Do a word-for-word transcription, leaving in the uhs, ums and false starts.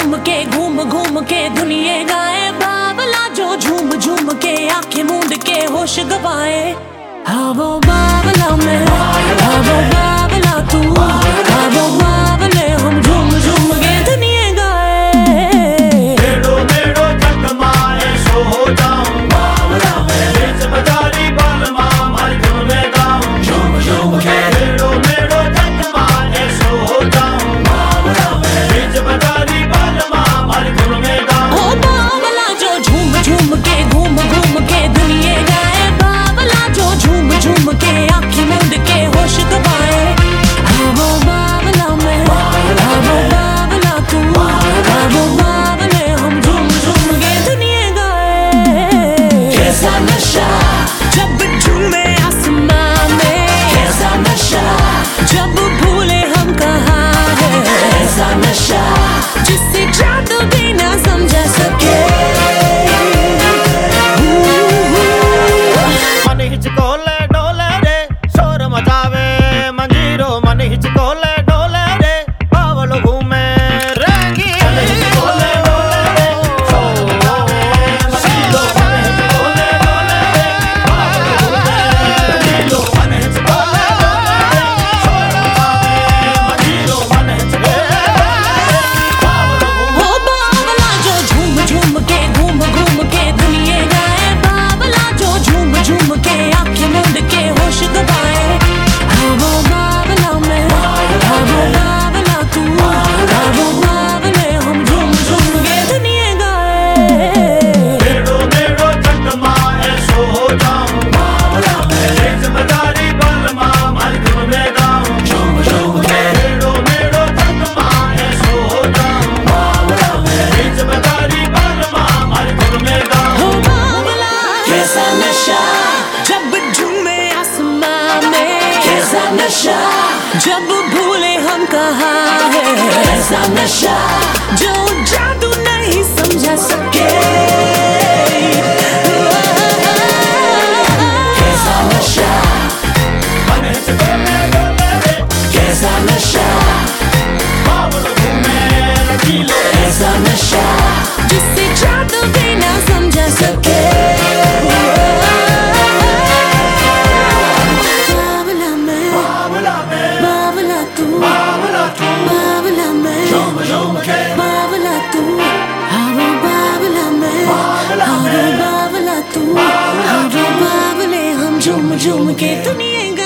झूम के घूम घूम के दुनिया गाए, बावला जो झूम झूम के आंखें मूंद के होश गवाए। हाँ वो बावला मैं, हाँ वो बावला तू, हाँ वो बावले हम झूम झूम के दुनिया गाए। मेड़ो मेड़ो जगमाए सो हो जाऊं बावला मैं, बीच बाजारी बालमा मारी धुन में गाऊं झूम झूम के। मेड़ो मेड़ो जगमाए सो हो जाऊं बावला मैं, बीच बाजारी बालमा मारी धुन में गाऊं। ओ बावला जो झूम झूम के घूम घूम के दुनिया गाए, बावला जो झूम झूम के आंखें मूंद के होश गवाए। हाँ वो बावला मैं, हाँ वो बावला तू, हाँ वो बावले हम झूम झूम के दुनिया गाए। कैसा नशा जब झूमे आसमां में, कैसा नशा जब भूले हम कहाँ है, ऐसा नशा जिससे जादू भी ना समझा सके। मन हिचकोले डोले रे शोर मचावे मंजीरो, मन हिचकोले डोले रे बावलो घूमे रेंगी। मन हिचकोले डोले रे शोर मचावे मंजीरो, मन हिचकोले डोले रे बावलो घूमे रेंगी। मन हिचकोले डोले रे शोर मचावे मंजीरो, मन हिचकोले बावलो घूमे। ओ बावला जो झूम झूम के घूम घूम के दुनिया गाए, बावला जो झूम झूम के आंखें मूंद के होश गवाए। हाँ वो बावला मैं, हाँ वो बावला तू, हाँ वो बावले हम झूम झूम के दुनिया गाए। मेड़ो मेड़ो जगमाए सो हो जाऊं बावला मैं, बीच बाजारी बालमा मारी धुन में गाऊं झूम झूम के। मेड़ो मेड़ो जगमाए सो हो जाऊं बावला मैं, बीच बाजारी बालमा मारी धुन में गाऊं। हो बावला कैसा नशा जब झूमे आसमां में, कैसा नशा जब भूले हम कहाँ है, ऐसा नशा जो जादू नहीं समझा सके। कैसा नशा, मन हिचकोले डोले रे कैसा नशा, बावलो घूमे रंगीलो। ऐसा नशा जिससे जादू भी ना समझा सके। बावला मैं, बावला मैं, बावला तू, बावला तू, बावला मैं, झूम झूम के। बावला तू, हाँ वो बावला मैं, बावला हाँ वो मैं, बावला तू, हाँ वो बावले हम झूम झूम के दुनिया